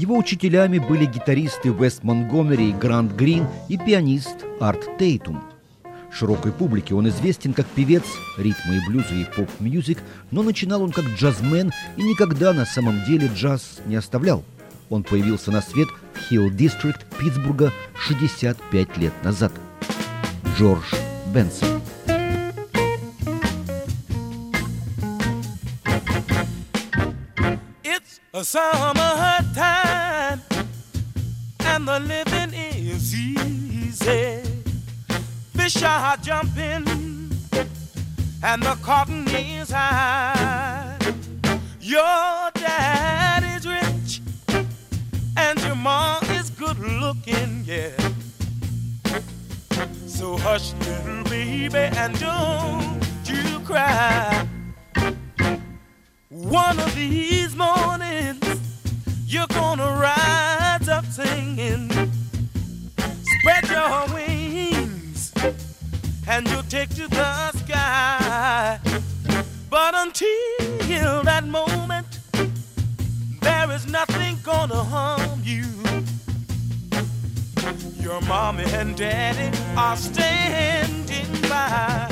Его учителями были гитаристы Вест Монгомери и Грант Грин и пианист Арт Тейтум. Широкой публике он известен как певец ритма и блюза и поп-мьюзик, но начинал он как джазмен и никогда на самом деле джаз не оставлял. Он появился на свет в Хилл-Дистрикт Питтсбурга 65 лет назад. Джордж Бенсон. A summertime and the living is easy. Fish are jumping and the cotton is high. Your dad is rich and your mom is good looking, yeah. So hush, little baby, and don't you cry. One of these mornings, you're gonna rise up singing. Spread your wings, and you'll take to the sky. But until that moment, there is nothing gonna harm you. Your mommy and daddy are standing by.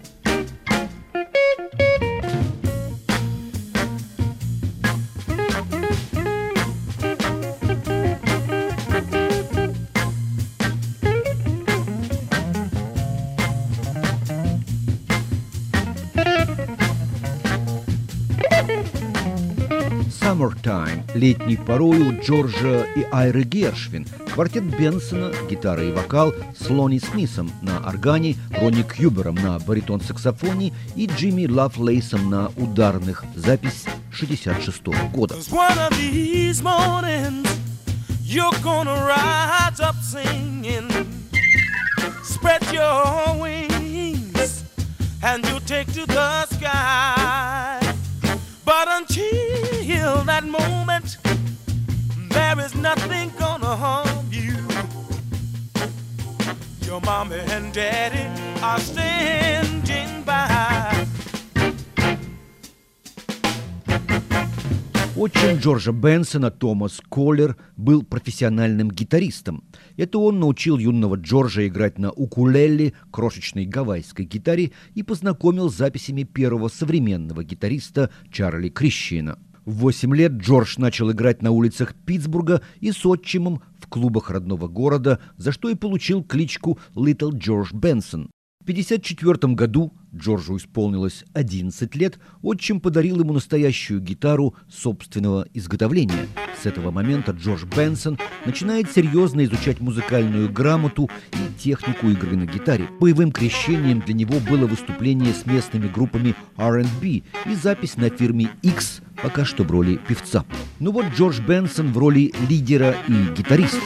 Summertime, летней порой у Джорджа и Айры Гершвин, квартет Бенсона, гитара и вокал с Лони Смитом на органе, Ронни Кьюбером на баритон-саксофоне и Джимми Лавлейсом на ударных, запись 1966 года. But until that moment, there is nothing gonna harm you. Your mommy and daddy are standing by. Отчим Джорджа Бенсона, Томас Коллер, был профессиональным гитаристом. Это он научил юного Джорджа играть на укулеле, крошечной гавайской гитаре, и познакомил с записями первого современного гитариста Чарли Крищиана. В 8 лет Джордж начал играть на улицах Питтсбурга и с отчимом в клубах родного города, за что и получил кличку Little George Benson. В 1954 году Джорджу исполнилось 11 лет, отчим подарил ему настоящую гитару собственного изготовления. С этого момента Джордж Бенсон начинает серьезно изучать музыкальную грамоту и технику игры на гитаре. Боевым крещением для него было выступление с местными группами R&B и запись на фирме X, пока что в роли певца. Ну вот Джордж Бенсон в роли лидера и гитариста.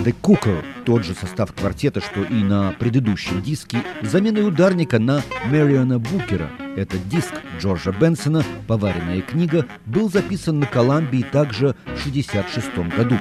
The Cooker, тот же состав квартета, что и на предыдущем диске, с заменой ударника на Мэриона Букера. Этот диск Джорджа Бенсона «Поваренная книга» был записан на Колумбии также в 1966 году.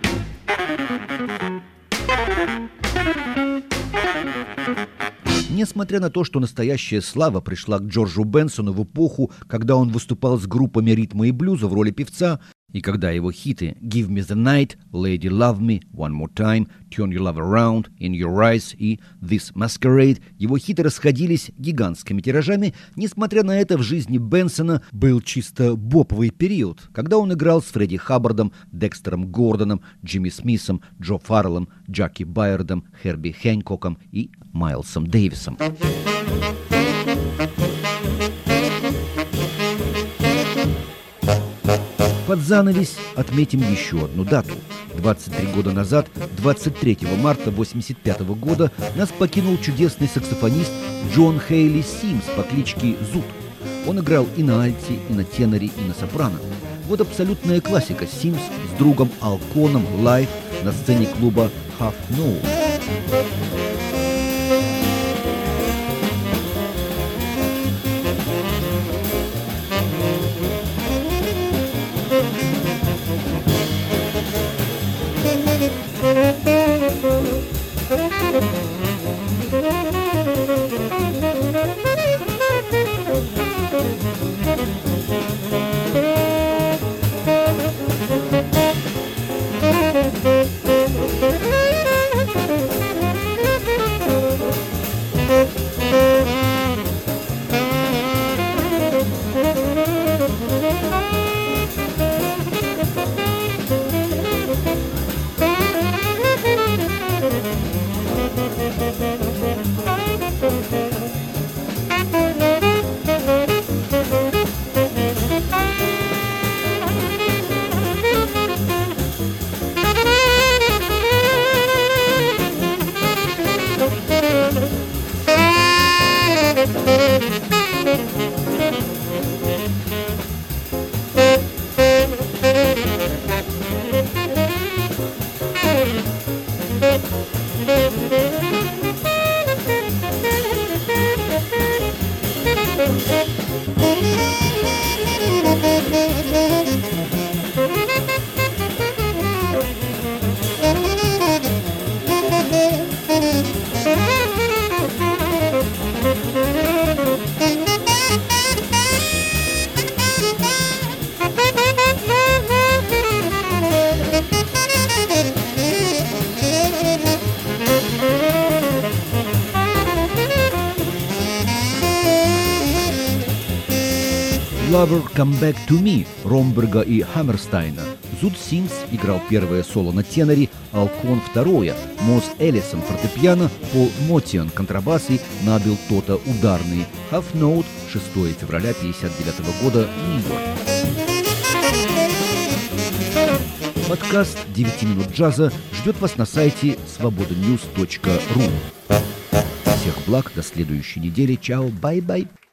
Несмотря на то, что настоящая слава пришла к Джорджу Бенсону в эпоху, когда он выступал с группами ритма и блюза в роли певца, и когда его хиты «Give Me the Night», «Lady Love Me», «One More Time», «Turn Your Love Around», «In Your Eyes» и «This Masquerade», его хиты расходились гигантскими тиражами, несмотря на это в жизни Бенсона был чисто боповый период, когда он играл с Фредди Хаббардом, Декстером Гордоном, Джимми Смисом, Джо Фарреллом, Джаки Байердом, Херби Хэнкоком и Майлсом Дэвисом. Под занавес отметим еще одну дату. 23 года назад, 23 марта 1985 года, нас покинул чудесный саксофонист Джон Хейли Симс по кличке Зуд. Он играл и на альте, и на теноре, и на сопрано. Вот абсолютная классика. Симс с другом Ал Коном лайв на сцене клуба Half Note. «Lover Come Back to Me» Ромберга и Хаммерстайна. Зуд Симс играл первое соло на теноре, Ал Кон второе, Мосс Эллисон фортепиано, Пол Мотиан контрабас и Набил Тота ударные. Half Note, 6 февраля 1959 года, Нью-Йорк. Подкаст «9 минут джаза» ждет вас на сайте svobodanews.ru. Всех благ, до следующей недели. Чао, бай-бай.